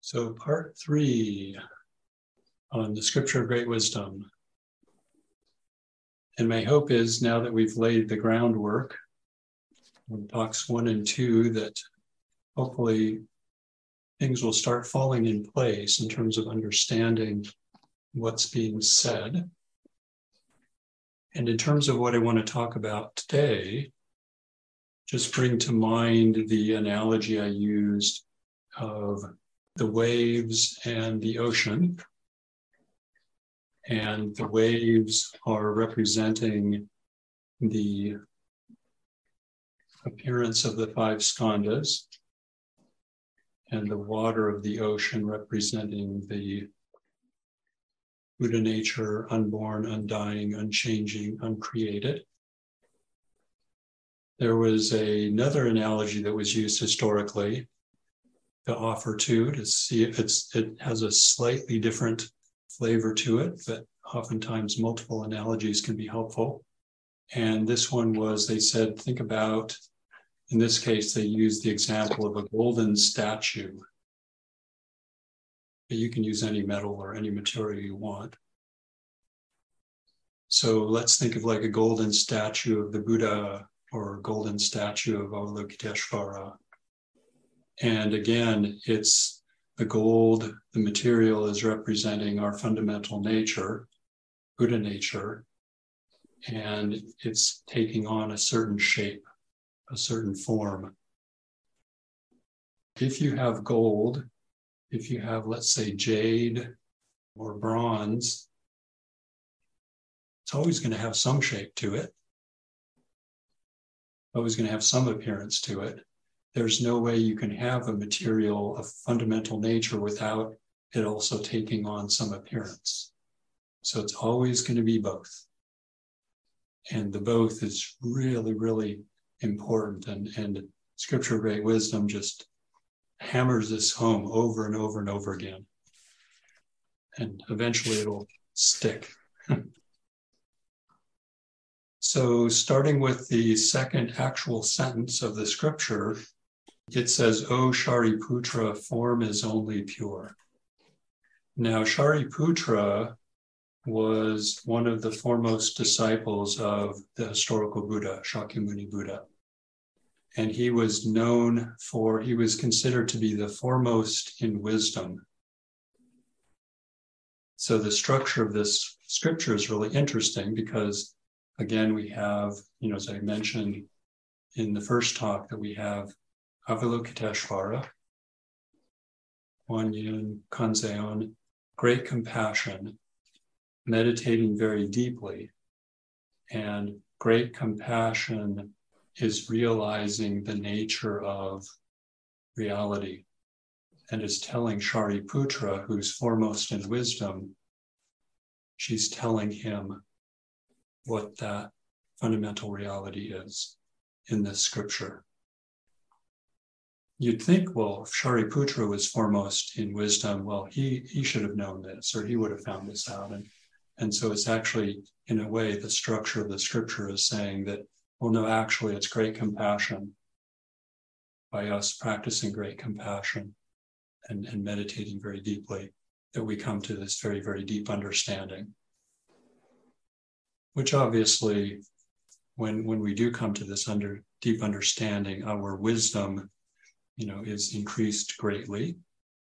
So part 3 on the Scripture of Great Wisdom. And my hope is, now that we've laid the groundwork on talks 1 and 2, that hopefully things will start falling in place in terms of understanding what's being said. And in terms of what I want to talk about today, just bring to mind the analogy I used of the waves and the ocean. And the waves are representing the appearance of the 5 skandhas, and the water of the ocean representing the Buddha nature, unborn, undying, unchanging, uncreated. There was another analogy that was used historically to offer to see if it has a slightly different flavor to it, but oftentimes multiple analogies can be helpful. And this one was, they said, think about, in this case, they used the example of a golden statue. But you can use any metal or any material you want. So let's think of like a golden statue of the Buddha or a golden statue of Avalokiteshvara. And again, it's the gold, the material is representing our fundamental nature, Buddha nature, and it's taking on a certain shape, a certain form. If you have gold, if you have, let's say, jade or bronze, it's always going to have some shape to it, always going to have some appearance to it. There's no way you can have a material of fundamental nature without it also taking on some appearance. So it's always going to be both. And the both is really, really important. And Scripture of Great Wisdom just hammers this home over and over and over again. And eventually it'll stick. So starting with the second actual sentence of the scripture, it says, O Shariputra, form is only pure. Now, Shariputra was one of the foremost disciples of the historical Buddha, Shakyamuni Buddha. And he was considered to be the foremost in wisdom. So the structure of this scripture is really interesting because, again, we have, as I mentioned in the first talk, that we have Avalokiteshvara, Guanyin, Kanzeon, great compassion, meditating very deeply. And great compassion is realizing the nature of reality and is telling Shariputra, who's foremost in wisdom, she's telling him what that fundamental reality is in this scripture. You'd think, well, if Shariputra was foremost in wisdom, well, he should have known this, or he would have found this out. And so it's actually, in a way, the structure of the scripture is saying that, well, no, actually, it's great compassion. By us practicing great compassion and meditating very deeply, that we come to this very, very deep understanding. Which obviously, when we do come to this deep understanding, our wisdom, is increased greatly.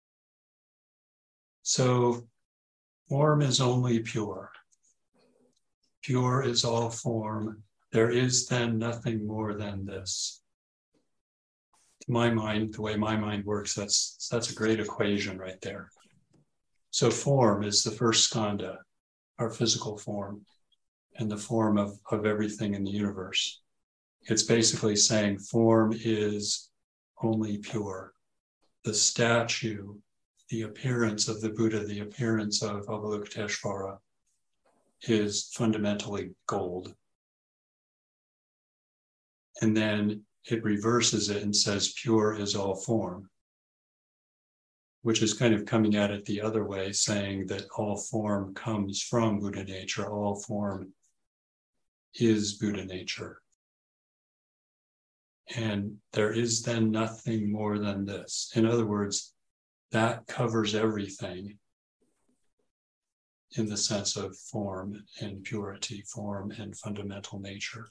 So form is only pure. Pure is all form. There is then nothing more than this. To my mind, the way my mind works, that's a great equation right there. So form is the first skandha, our physical form, and the form of everything in the universe. It's basically saying form is only pure. The statue, the appearance of the Buddha, the appearance of Avalokiteshvara is fundamentally gold. And then it reverses it and says pure is all form, which is kind of coming at it the other way, saying that all form comes from Buddha nature, all form is Buddha nature. And there is then nothing more than this. In other words, that covers everything in the sense of form and purity, form and fundamental nature.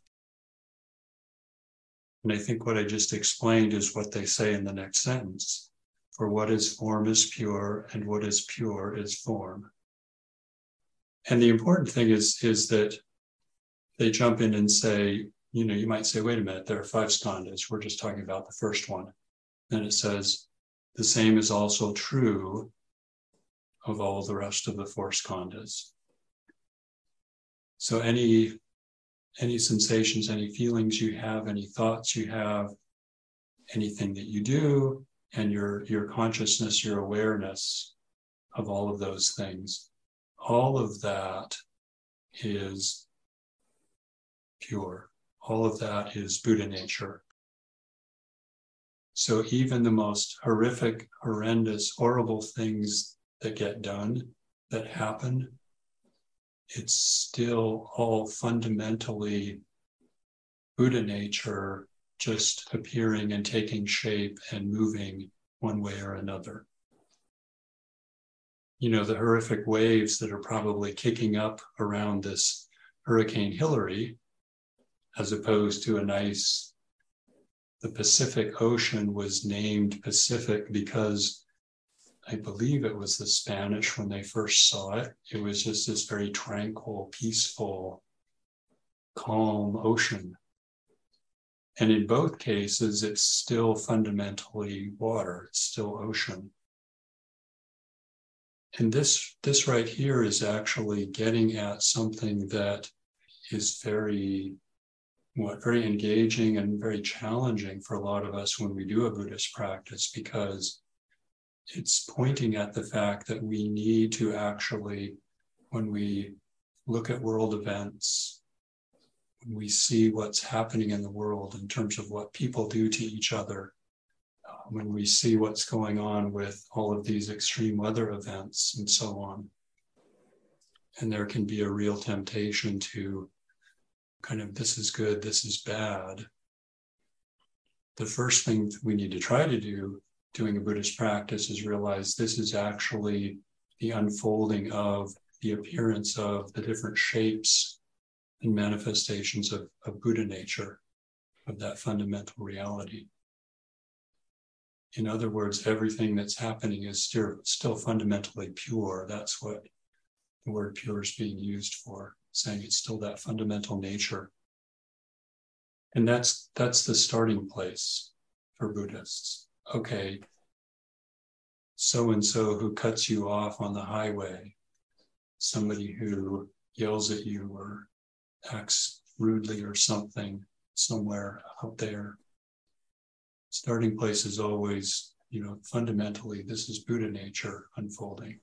And I think what I just explained is what they say in the next sentence. For what is form is pure, and what is pure is form. And the important thing is that they jump in and say, you might say, wait a minute, there are 5 skandhas. We're just talking about the first one. Then it says, the same is also true of all the rest of the 4 skandhas. So any sensations, any feelings you have, any thoughts you have, anything that you do, and your consciousness, your awareness of all of those things, all of that is pure. All of that is Buddha nature. So even the most horrific, horrendous, horrible things that get done, that happen, it's still all fundamentally Buddha nature, just appearing and taking shape and moving one way or another. The horrific waves that are probably kicking up around this Hurricane Hillary, as opposed to the Pacific Ocean was named Pacific because I believe it was the Spanish when they first saw it. It was just this very tranquil, peaceful, calm ocean. And in both cases, it's still fundamentally water. It's still ocean. And this right here is actually getting at something that is very engaging and very challenging for a lot of us when we do a Buddhist practice, because it's pointing at the fact that we need to actually, when we look at world events, when we see what's happening in the world in terms of what people do to each other, when we see what's going on with all of these extreme weather events and so on, and there can be a real temptation to kind of, this is good, this is bad. The first thing we need to try to do doing a Buddhist practice is realize this is actually the unfolding of the appearance of the different shapes and manifestations of Buddha nature, of that fundamental reality. In other words, everything that's happening is still fundamentally pure. That's what the word pure is being used for, saying it's still that fundamental nature. And that's the starting place for Buddhists. Okay, so-and-so who cuts you off on the highway, somebody who yells at you or acts rudely or something somewhere out there. Starting place is always, fundamentally, this is Buddha nature unfolding.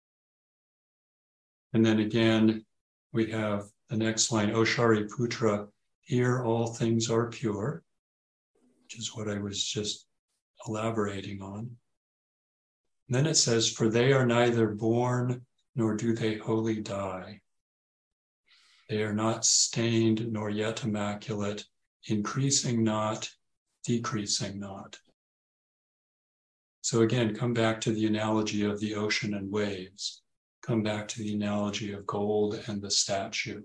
And then again, we have the next line, O Shariputra, here all things are pure, which is what I was just elaborating on. And then it says, for they are neither born nor do they wholly die. They are not stained nor yet immaculate, increasing not, decreasing not. So again, come back to the analogy of the ocean and waves. Come back to the analogy of gold and the statue.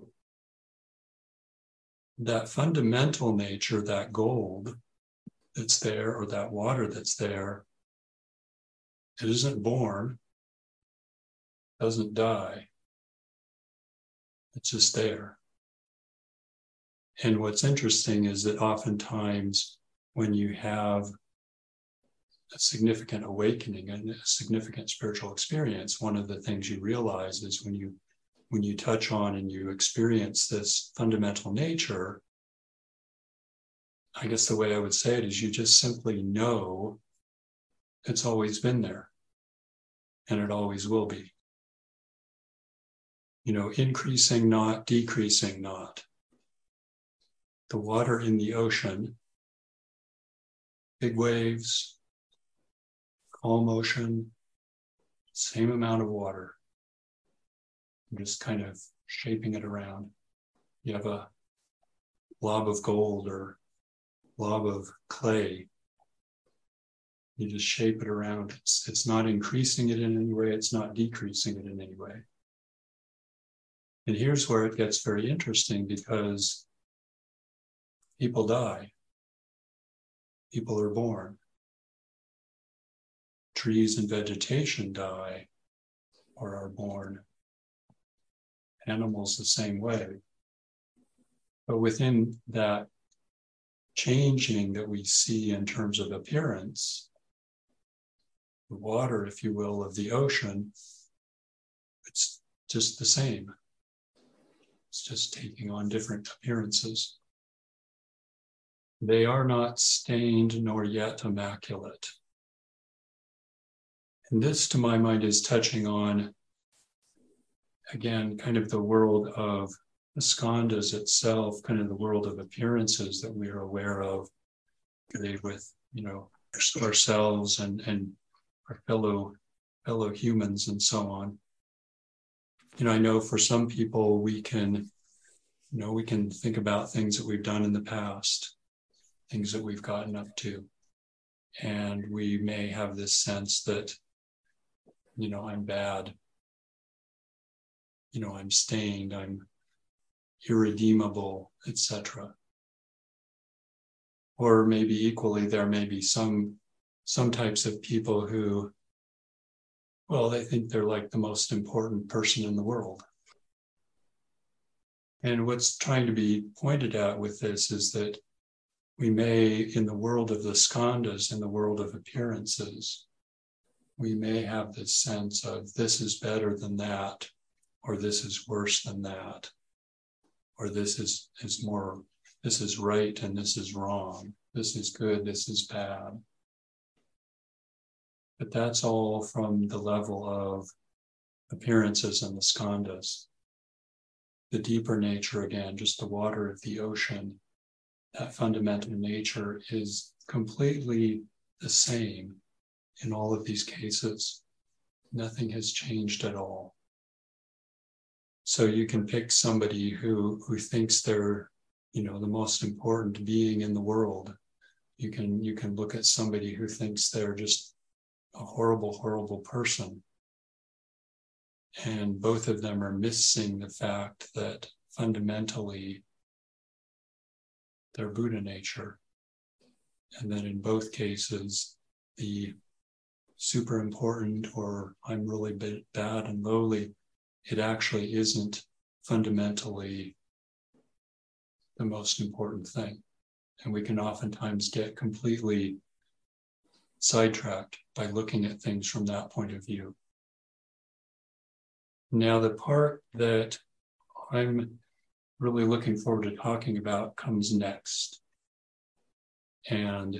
That fundamental nature, that gold that's there, or that water that's there, it isn't born, doesn't die. It's just there. And what's interesting is that oftentimes when you have a significant awakening and a significant spiritual experience, one of the things you realize is when you touch on and you experience this fundamental nature, I guess the way I would say it is you just simply know it's always been there and it always will be. Increasing not, decreasing not. The water in the ocean, big waves, calm ocean, same amount of water. I'm just kind of shaping it around. You have a blob of gold or blob of clay. You just shape it around. It's not increasing it in any way. It's not decreasing it in any way. And here's where it gets very interesting, because people die. People are born. Trees and vegetation die or are born. Animals the same way. But within that changing that we see in terms of appearance, the water, if you will, of the ocean, it's just the same. It's just taking on different appearances. They are not stained nor yet immaculate. And this, to my mind, is touching on, again, kind of the world of the skandhas itself, kind of the world of appearances that we are aware of, with, ourselves and our fellow humans and so on. I know for some people we can think about things that we've done in the past, things that we've gotten up to, and we may have this sense that, I'm bad, I'm stained, I'm irredeemable, etc. Or maybe equally, there may be some types of people who, they think they're like the most important person in the world. And what's trying to be pointed out with this is that we may, in the world of the skandhas, in the world of appearances, we may have this sense of this is better than that, or this is worse than that, or this is right and this is wrong, this is good, this is bad. But that's all from the level of appearances and the skandhas. The deeper nature, again, just the water of the ocean, that fundamental nature is completely the same in all of these cases. Nothing has changed at all. So you can pick somebody who thinks they're, the most important being in the world. You can look at somebody who thinks they're just a horrible, horrible person. And both of them are missing the fact that fundamentally they're Buddha nature. And that in both cases, the super important or I'm really bad and lowly, it actually isn't fundamentally the most important thing. And we can oftentimes get completely sidetracked by looking at things from that point of view. Now, the part that I'm really looking forward to talking about comes next. And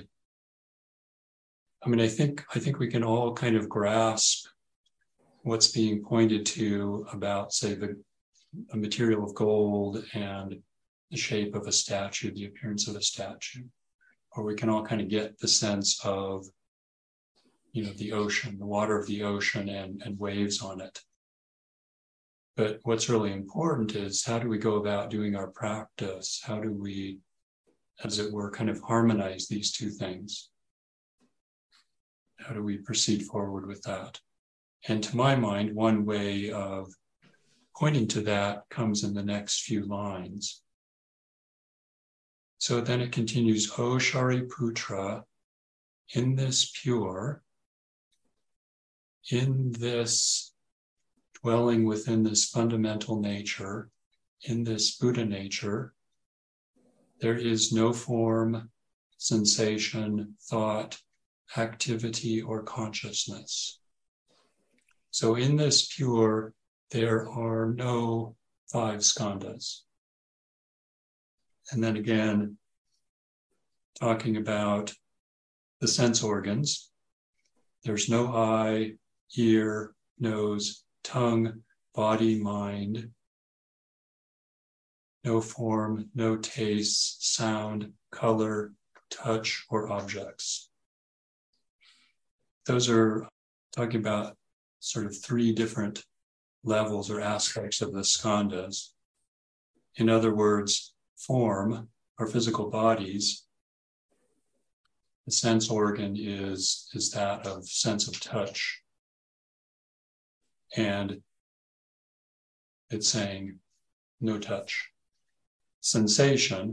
I think we can all kind of grasp what's being pointed to about, say, a material of gold and the shape of a statue, the appearance of a statue. Or we can all kind of get the sense of, the ocean, the water of the ocean and waves on it. But what's really important is, how do we go about doing our practice? How do we, as it were, kind of harmonize these two things? How do we proceed forward with that? And to my mind, one way of pointing to that comes in the next few lines. So then it continues, O Shariputra, in this pure, in this dwelling within this fundamental nature, in this Buddha nature, there is no form, sensation, thought, activity, or consciousness. So in this pure, there are no 5 skandhas. And then again, talking about the sense organs, there's no eye, ear, nose, tongue, body, mind, no form, no taste, sound, color, touch, or objects. Those are talking about sort of 3 different levels or aspects of the skandhas. In other words, form, our physical bodies, The sense organ is that of sense of touch. And it's saying no touch. Sensation,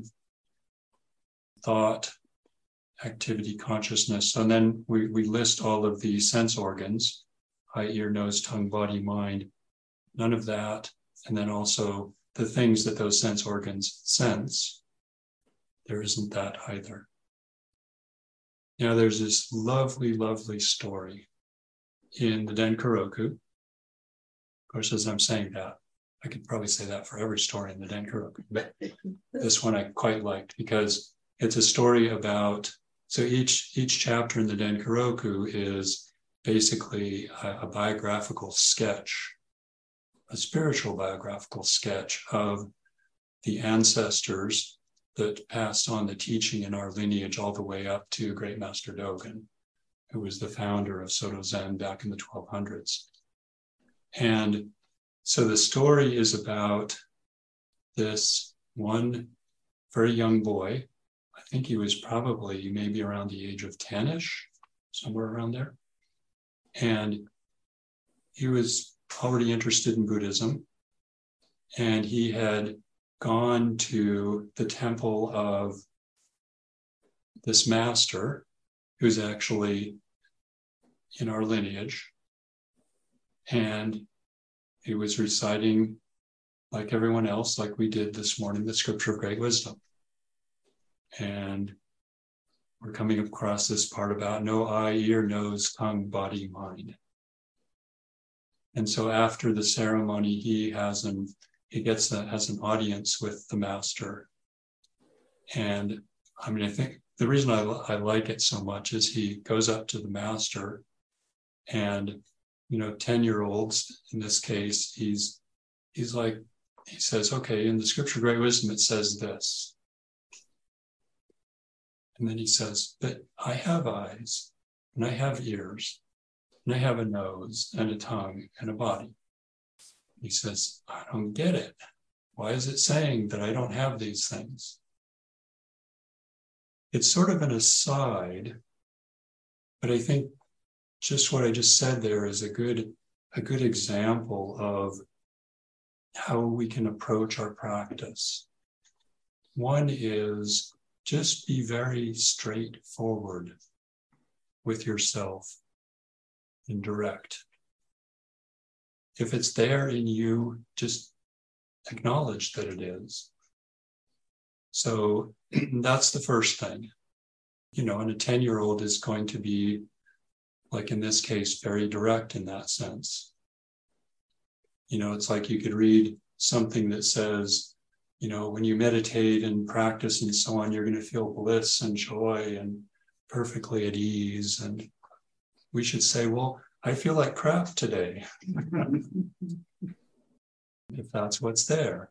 thought, activity, consciousness. And then we list all of these sense organs, eye, ear, nose, tongue, body, mind, none of that. And then also the things that those sense organs sense, there isn't that either. Now there's this lovely, lovely story in the Denkaroku. Of course, as I'm saying that, I could probably say that for every story in the Denkaroku, but this one I quite liked because it's a story about, so each chapter in the Denkaroku is basically a biographical sketch, a spiritual biographical sketch of the ancestors that passed on the teaching in our lineage all the way up to Great Master Dogen, who was the founder of Soto Zen back in the 1200s. And so the story is about this one very young boy. I think he was probably maybe around the age of 10-ish, somewhere around there. And he was already interested in Buddhism. And he had gone to the temple of this master, who's actually in our lineage. And he was reciting, like everyone else, like we did this morning, the Scripture of Great Wisdom. And we're coming across this part about no eye, ear, nose, tongue, body, mind. And so after the ceremony, he has an audience with the master. And I mean, I think the reason I like it so much is he goes up to the master and, 10-year-olds in this case, he's like, he says, okay, in the Scripture of Great Wisdom, it says this. And then he says, but I have eyes and I have ears and I have a nose and a tongue and a body. He says, I don't get it. Why is it saying that I don't have these things? It's sort of an aside, but I think just what I just said there is a good example of how we can approach our practice. One is just be very straightforward with yourself and direct. If it's there in you, just acknowledge that it is. So that's the first thing. And a 10-year-old is going to be, like in this case, very direct in that sense. It's like you could read something that says, when you meditate and practice and so on, you're going to feel bliss and joy and perfectly at ease. And we should say, well, I feel like crap today. If that's what's there.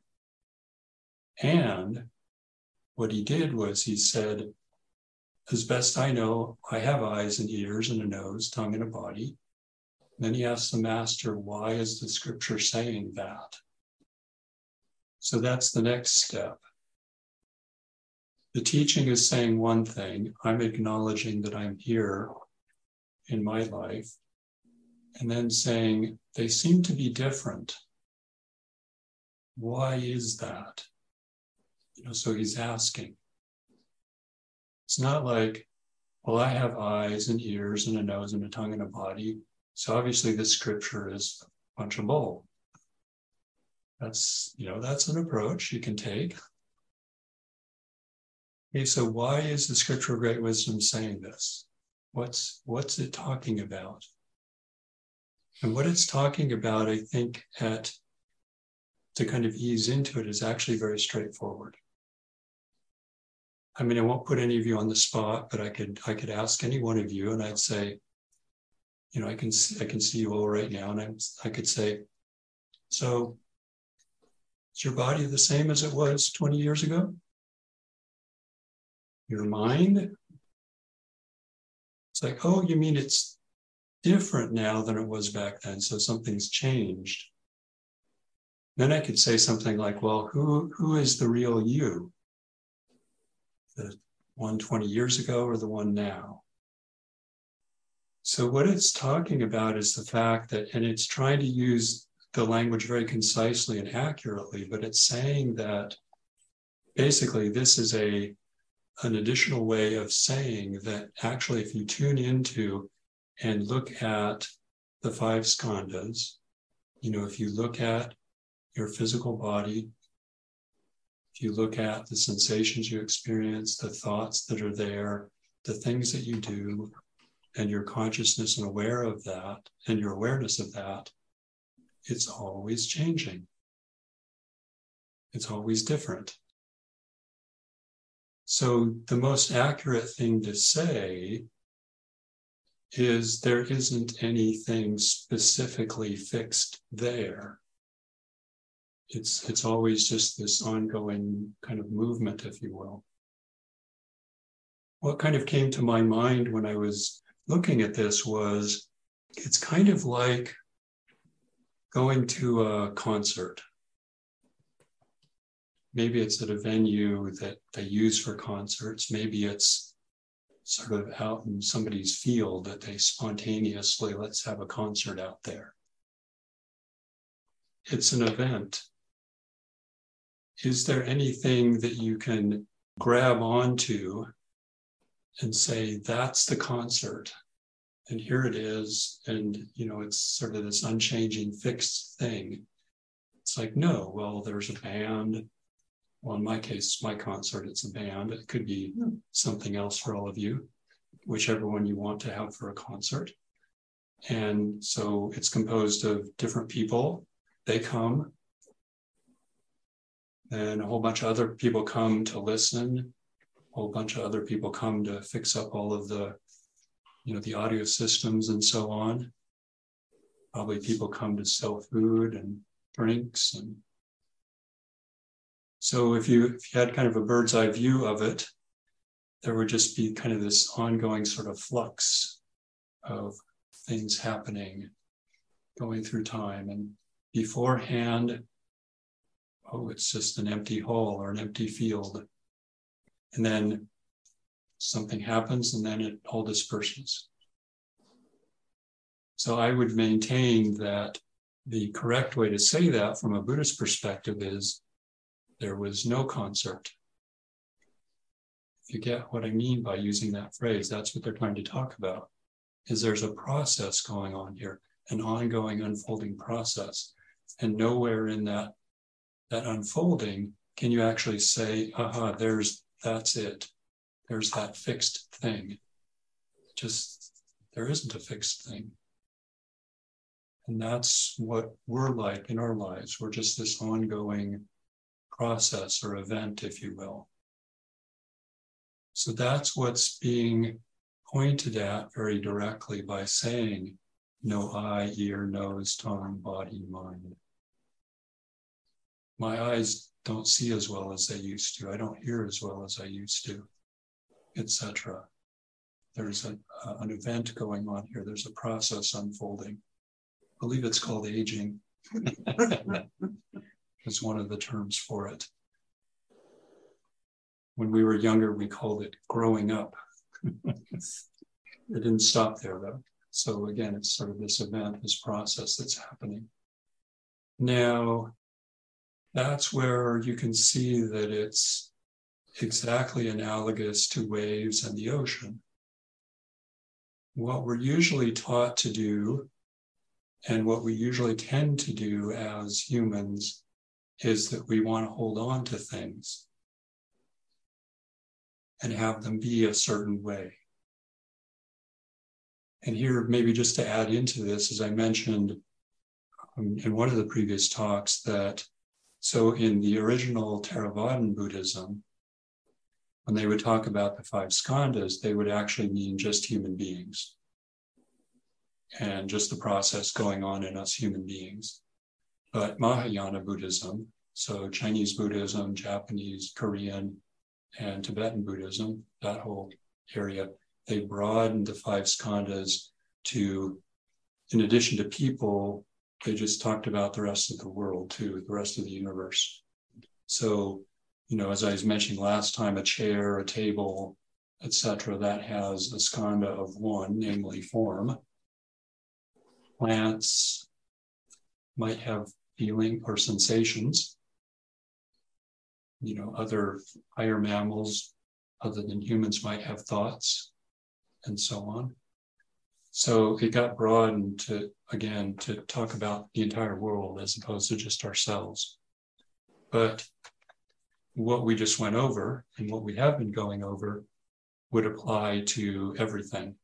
And what he did was he said, as best I know, I have eyes and ears and a nose, tongue and a body. And then he asked the master, why is the Scripture saying that? So that's the next step. The teaching is saying one thing. I'm acknowledging that I'm here in my life. And then saying, they seem to be different. Why is that? So he's asking. It's not like, well, I have eyes and ears and a nose and a tongue and a body. So obviously this Scripture is a bunch of bull. That's an approach you can take. Okay, so why is the Scripture of Great Wisdom saying this? What's it talking about? And what it's talking about, I think, to kind of ease into it, is actually very straightforward. I mean, I won't put any of you on the spot, but I could ask any one of you, and I'd say, I can see you all right now, and I could say, so is your body the same as it was 20 years ago? Your mind? It's like, oh, you mean it's different now than it was back then, so something's changed. Then I could say something like, well, who is the real you? one 20 years ago or the one now. So what it's talking about is the fact that, and it's trying to use the language very concisely and accurately, but it's saying that basically this is an additional way of saying that actually if you tune into and look at the five skandhas, if you look at your physical body, if you look at the sensations you experience, the thoughts that are there, the things that you do, and your consciousness and aware of that, and your awareness of that, it's always changing. It's always different. So the most accurate thing to say is there isn't anything specifically fixed there. It's always just this ongoing kind of movement, if you will. What kind of came to my mind when I was looking at this was, it's kind of like going to a concert. Maybe it's at a venue that they use for concerts. Maybe it's sort of out in somebody's field that they spontaneously, let's have a concert out there. It's an event. Is there anything that you can grab onto and say, that's the concert, and here it is, and it's sort of this unchanging, fixed thing? It's like, no, well, there's a band. Well, in my case, my concert, it's a band. It could be something else for all of you, whichever one you want to have for a concert. And so it's composed of different people. They come, and a whole bunch of other people come to listen. A whole bunch of other people come to fix up all of the, the audio systems and so on. Probably people come to sell food and drinks. And so if you had kind of a bird's eye view of it, there would just be kind of this ongoing sort of flux of things happening, going through time. And beforehand, it's just an empty hall or an empty field. And then something happens and then it all disperses. So I would maintain that the correct way to say that from a Buddhist perspective is there was no concert. If you get what I mean by using that phrase, that's what they're trying to talk about, is there's a process going on here, an ongoing unfolding process. And nowhere in that unfolding can you actually say, that's it. There's that fixed thing. There isn't a fixed thing. And that's what we're like in our lives. We're just this ongoing process or event, if you will. So that's what's being pointed at very directly by saying, no eye, ear, nose, tongue, body, mind. My eyes don't see as well as they used to. I don't hear as well as I used to, etc. There's an event going on here. There's a process unfolding. I believe it's called aging. It's one of the terms for it. When we were younger, we called it growing up. It didn't stop there, though. So again, it's sort of this event, this process that's happening. Now, that's where you can see that it's exactly analogous to waves and the ocean. What we're usually taught to do, and what we usually tend to do as humans, is that we want to hold on to things and have them be a certain way. And here, maybe just to add into this, as I mentioned in one of the previous talks, so in the original Theravadan Buddhism, when they would talk about the five skandhas, they would actually mean just human beings and just the process going on in us human beings. But Mahayana Buddhism, so Chinese Buddhism, Japanese, Korean, and Tibetan Buddhism, that whole area, they broadened the five skandhas to, in addition to people, they just talked about the rest of the world too, the rest of the universe. So, as I was mentioning last time, a chair, a table, etc., that has a skandha of one, namely form. Plants might have feeling or sensations. Other higher mammals other than humans might have thoughts, and so on. So it got broadened to talk about the entire world as opposed to just ourselves. But what we just went over and what we have been going over would apply to everything.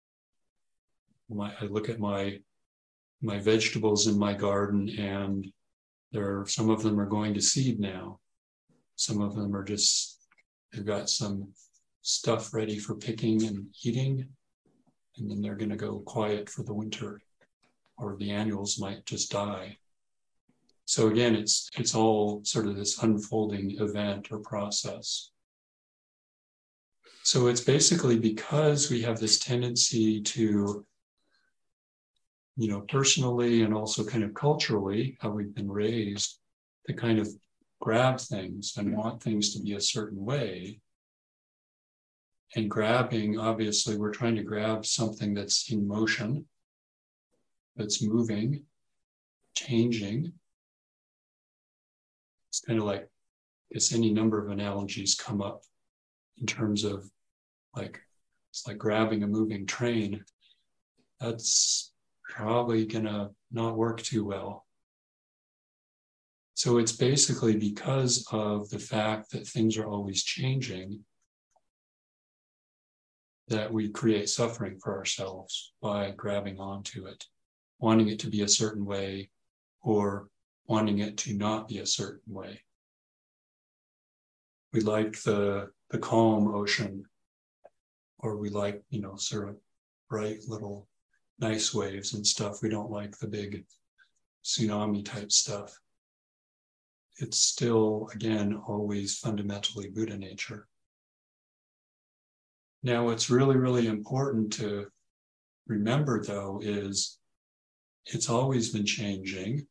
I look at my vegetables in my garden, and some of them are going to seed now. Some of them are they've got some stuff ready for picking and eating, and then they're going to go quiet for the winter, or the annuals might just die. So again, it's all sort of this unfolding event or process. So it's basically because we have this tendency to, personally and also kind of culturally, how we've been raised, to kind of grab things and want things to be a certain way. And grabbing, obviously, we're trying to grab something that's in motion, that's moving, changing. It's kind of like, any number of analogies come up in terms of it's like grabbing a moving train. That's probably gonna not work too well. So it's basically because of the fact that things are always changing that we create suffering for ourselves by grabbing onto it, wanting it to be a certain way or wanting it to not be a certain way. We like the calm ocean, or we like, sort of bright little nice waves and stuff. We don't like the big tsunami type stuff. It's still, again, always fundamentally Buddha nature. Now, what's really, really important to remember, though, is it's always been changing.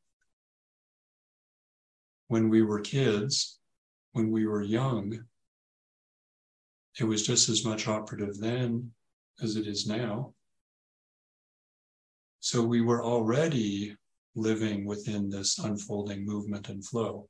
When we were kids, when we were young, it was just as much operative then as it is now. So we were already living within this unfolding movement and flow.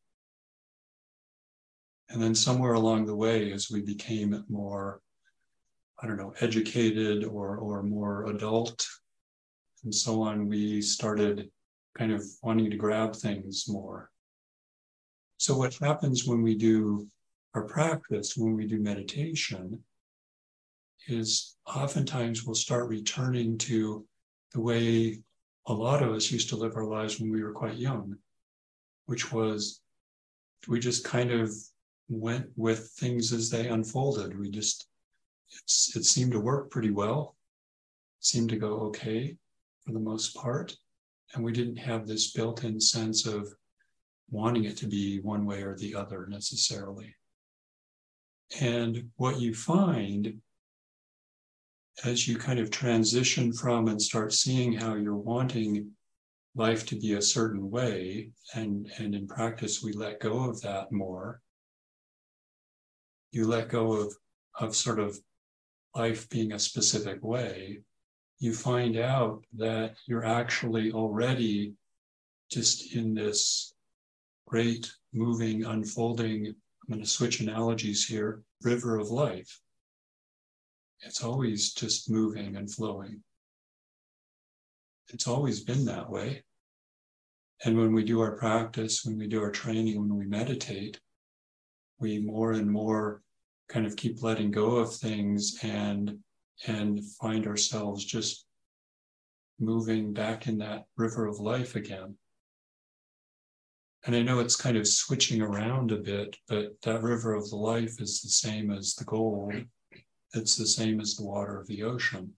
And then somewhere along the way, as we became more, educated or more adult and so on, we started kind of wanting to grab things more. So what happens when we do our practice, when we do meditation, is oftentimes we'll start returning to the way a lot of us used to live our lives when we were quite young, which was we just kind of went with things as they unfolded. It seemed to work pretty well, seemed to go okay for the most part, and we didn't have this built-in sense of wanting it to be one way or the other necessarily. And what you find as you kind of transition from and start seeing how you're wanting life to be a certain way, and in practice we let go of that more. You let go of sort of life being a specific way. You find out that you're actually already just in this great moving, unfolding, I'm going to switch analogies here, river of life. It's always just moving and flowing. It's always been that way. And when we do our practice, when we do our training, when we meditate, we more and more kind of keep letting go of things and find ourselves just moving back in that river of life again. And I know it's kind of switching around a bit, but that river of the life is the same as the gold. It's the same as the water of the ocean.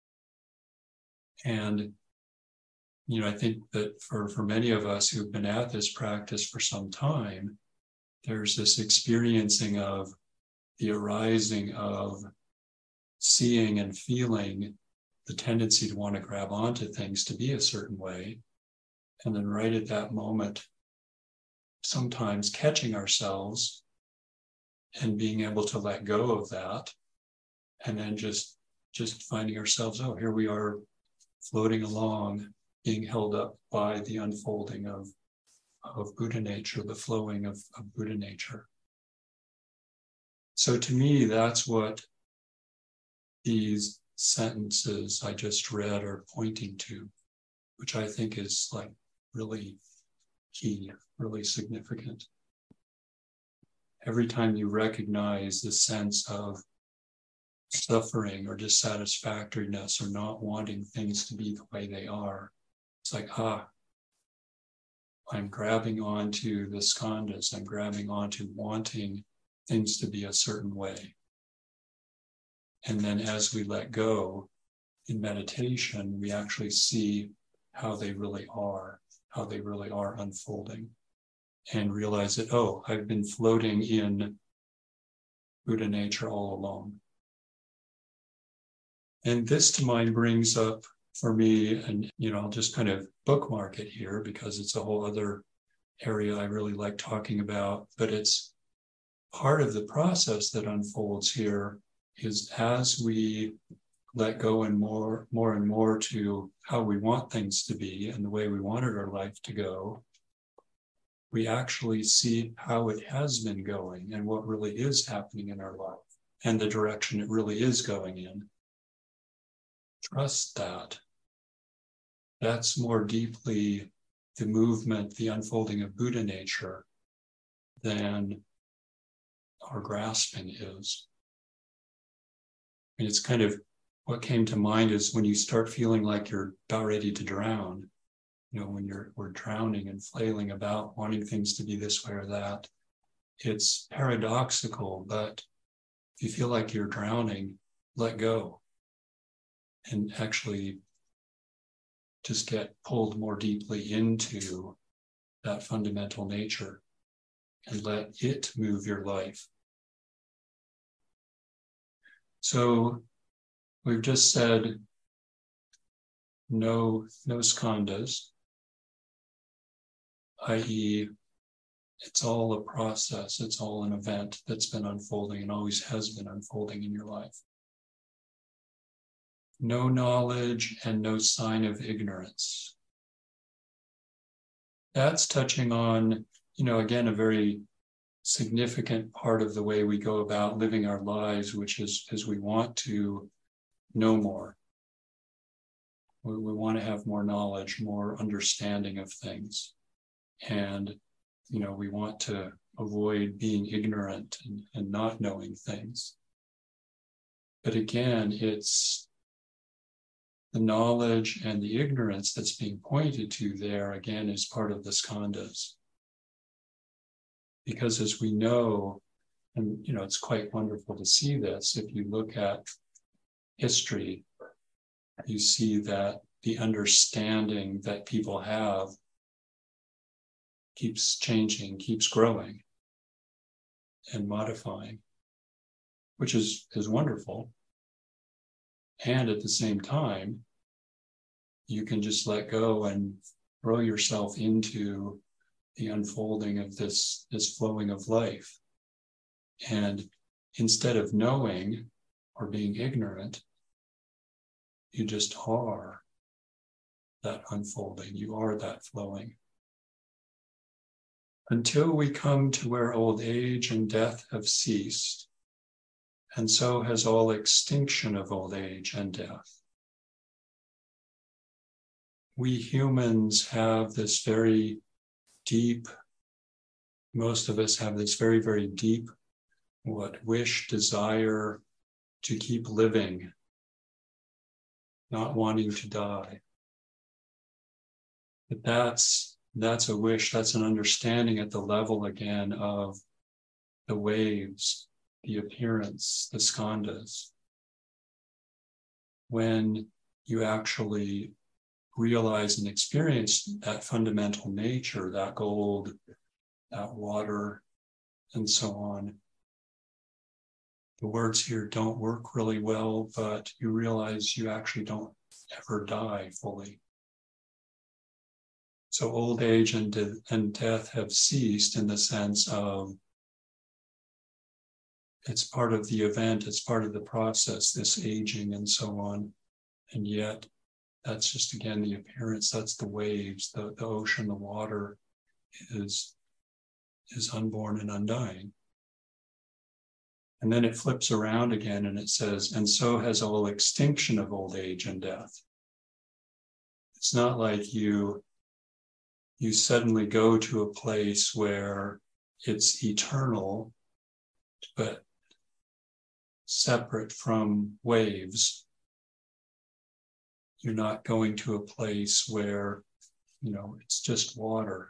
And, I think that for many of us who've been at this practice for some time, there's this experiencing of the arising of seeing and feeling the tendency to want to grab onto things to be a certain way. And then right at that moment, sometimes catching ourselves and being able to let go of that And then just finding ourselves, oh, here we are floating along, being held up by the unfolding of Buddha nature, the flowing of Buddha nature. So to me, that's what these sentences I just read are pointing to, which I think is like really key, really significant. Every time you recognize the sense of suffering or dissatisfactoriness or not wanting things to be the way they are, it's like, I'm grabbing onto the skandhas, I'm grabbing onto wanting things to be a certain way. And then as we let go in meditation, we actually see how they really are unfolding, and realize that, oh, I've been floating in Buddha nature all along. And this to mind brings up for me, and I'll just kind of bookmark it here because it's a whole other area I really like talking about, but it's part of the process that unfolds here is as we let go and more and more to how we want things to be and the way we wanted our life to go, we actually see how it has been going and what really is happening in our life and the direction it really is going in. Trust that. That's more deeply the movement, the unfolding of Buddha nature than our grasping is. And it's kind of what came to mind is when you start feeling like you're about ready to drown, when we're drowning and flailing about, wanting things to be this way or that. It's paradoxical, but if you feel like you're drowning, let go and actually just get pulled more deeply into that fundamental nature and let it move your life. So we've just said no skandhas, i.e., it's all a process, it's all an event that's been unfolding and always has been unfolding in your life. No knowledge and no sign of ignorance. That's touching on, again, a very significant part of the way we go about living our lives, which is we want to know more. We want to have more knowledge, more understanding of things. And, we want to avoid being ignorant and not knowing things. But again, it's the knowledge and the ignorance that's being pointed to there, again, is part of the skandhas. Because as we know, and it's quite wonderful to see this, if you look at history, you see that the understanding that people have keeps changing, keeps growing and modifying, which is wonderful. And at the same time, you can just let go and throw yourself into the unfolding of this flowing of life. And instead of knowing or being ignorant, you just are that unfolding. You are that flowing. Until we come to where old age and death have ceased, and so has all extinction of old age and death. We humans have this very deep, most of us have this very, very deep, wish, desire to keep living, not wanting to die. But that's a wish, that's an understanding at the level again of the waves, the appearance, the skandhas. When you actually realize and experience that fundamental nature, that gold, that water, and so on. The words here don't work really well, but you realize you actually don't ever die fully. So old age and death have ceased in the sense of it's part of the event, it's part of the process, this aging and so on. And yet, that's just, again, the appearance, that's the waves, the ocean, the water is unborn and undying. And then it flips around again and it says, and so has all extinction of old age and death. It's not like you suddenly go to a place where it's eternal, but separate from waves. You're not going to a place where, it's just water.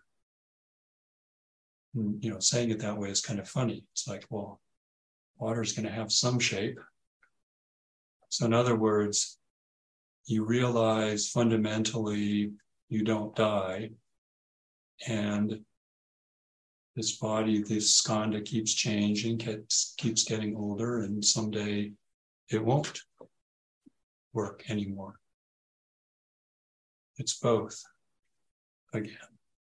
And, saying it that way is kind of funny. It's like, well, water is going to have some shape. So in other words, you realize fundamentally you don't die, and this body, this skandha keeps changing, keeps getting older, and someday it won't work anymore. It's both again.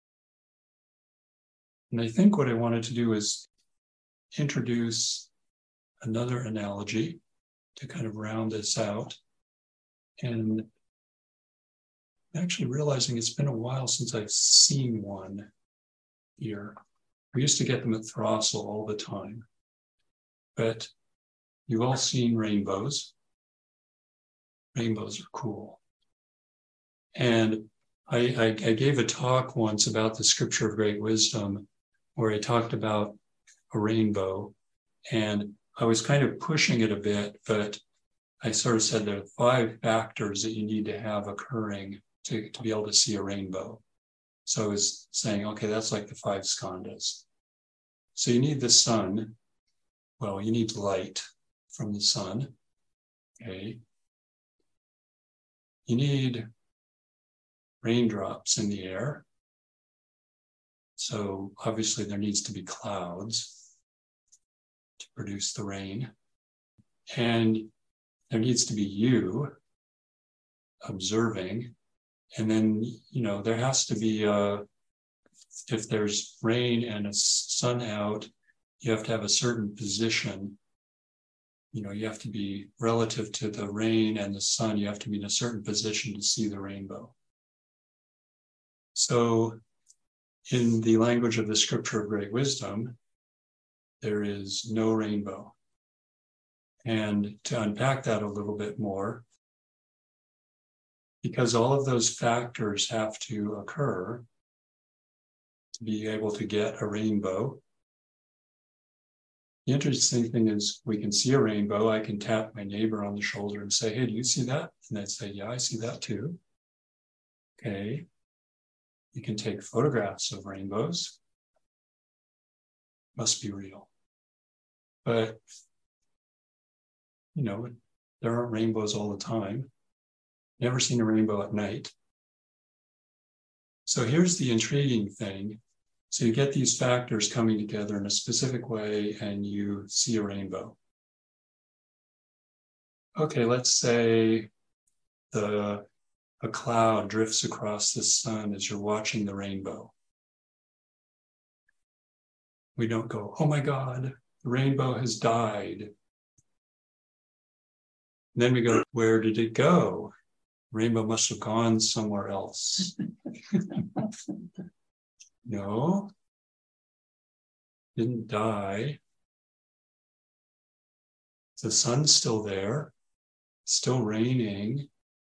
And I think what I wanted to do is introduce another analogy to kind of round this out. And actually realizing it's been a while since I've seen one here. We used to get them at Throstle all the time. But you've all seen rainbows. Rainbows are cool. And I gave a talk once about the Scripture of Great Wisdom, where I talked about a rainbow. And I was kind of pushing it a bit, but I sort of said there are 5 factors that you need to have occurring to be able to see a rainbow. So I was saying, okay, that's like the 5 skandhas. So you need the sun. Well, you need light from the sun. Okay. You need raindrops in the air. So obviously there needs to be clouds to produce the rain. And there needs to be you observing. And then, there has to be, if there's rain and a sun out, you have to have a certain position. You have to be relative to the rain and the sun. You have to be in a certain position to see the rainbow. So in the language of the Scripture of Great Wisdom, there is no rainbow. And to unpack that a little bit more, because all of those factors have to occur to be able to get a rainbow. The interesting thing is we can see a rainbow. I can tap my neighbor on the shoulder and say, hey, do you see that? And they'd say, yeah, I see that too. Okay. You can take photographs of rainbows. Must be real. But, there aren't rainbows all the time. Never seen a rainbow at night. So here's the intriguing thing. So you get these factors coming together in a specific way and you see a rainbow. Okay, let's say a cloud drifts across the sun as you're watching the rainbow. We don't go, oh my God, the rainbow has died. And then we go, where did it go? Rainbow must have gone somewhere else. No, didn't die. The sun's still there, still raining.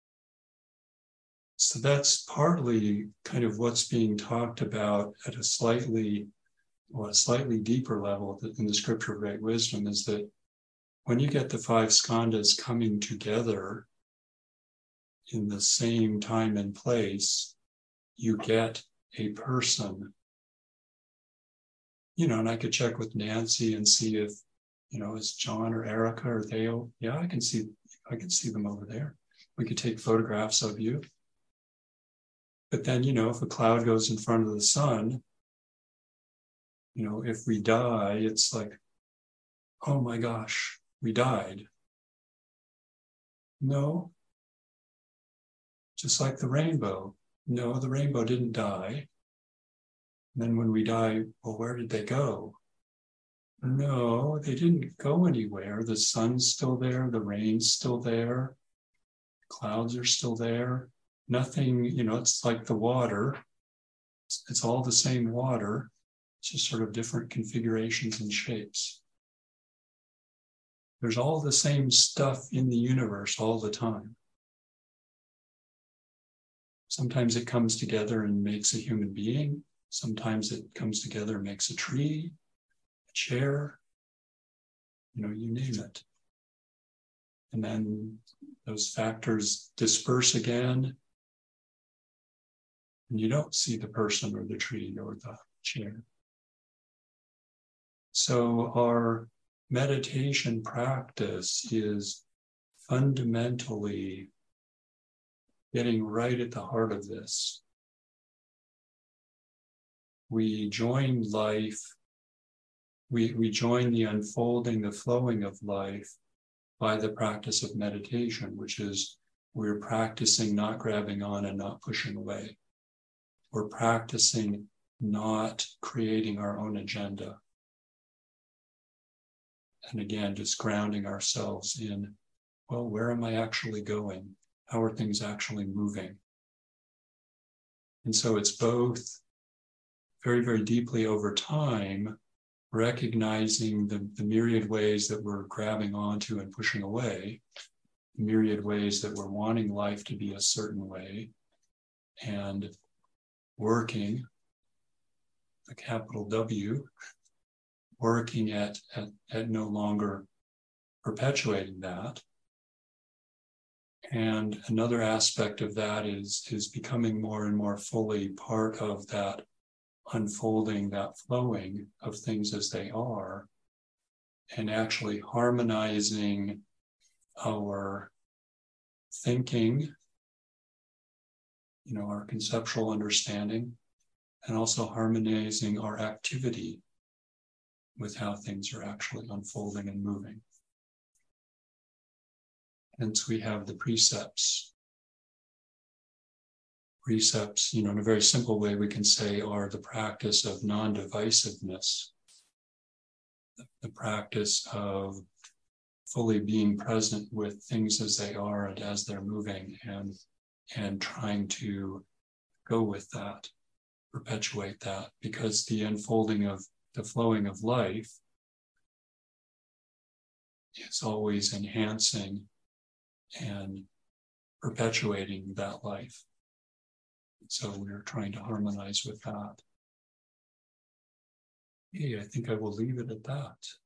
So that's partly kind of what's being talked about at a slightly deeper level in the Scripture of Great Wisdom, is that when you get the 5 skandhas coming together in the same time and place, you get a person. And I could check with Nancy and see if, is John or Erica or Theo. Yeah, I can see them over there. We could take photographs of you. But then, if a cloud goes in front of the sun, if we die, it's like, oh my gosh, we died. No. Just like the rainbow. No, the rainbow didn't die. And then when we die, well, where did they go? No, they didn't go anywhere. The sun's still there, the rain's still there, clouds are still there. Nothing, it's like the water. It's all the same water, it's just sort of different configurations and shapes. There's all the same stuff in the universe all the time. Sometimes it comes together and makes a human being. Sometimes it comes together and makes a tree, a chair, you name it. And then those factors disperse again, and you don't see the person or the tree or the chair. So our meditation practice is fundamentally getting right at the heart of this. We join life, we join the unfolding, the flowing of life by the practice of meditation, which is we're practicing not grabbing on and not pushing away. We're practicing not creating our own agenda. And again, just grounding ourselves in, well, where am I actually going? How are things actually moving? And so it's both very, very deeply over time, recognizing the myriad ways that we're grabbing onto and pushing away, the myriad ways that we're wanting life to be a certain way, and working, a capital W, working at no longer perpetuating that. And another aspect of that is becoming more and more fully part of that unfolding, that flowing of things as they are, and actually harmonizing our thinking, our conceptual understanding, and also harmonizing our activity with how things are actually unfolding and moving. Hence we have the precepts. Precepts, in a very simple way, we can say are the practice of non-divisiveness, the practice of fully being present with things as they are and as they're moving, and trying to go with that, perpetuate that, because the unfolding of the flowing of life is always enhancing and perpetuating that life. So we're trying to harmonize with that. Okay, I think I will leave it at that.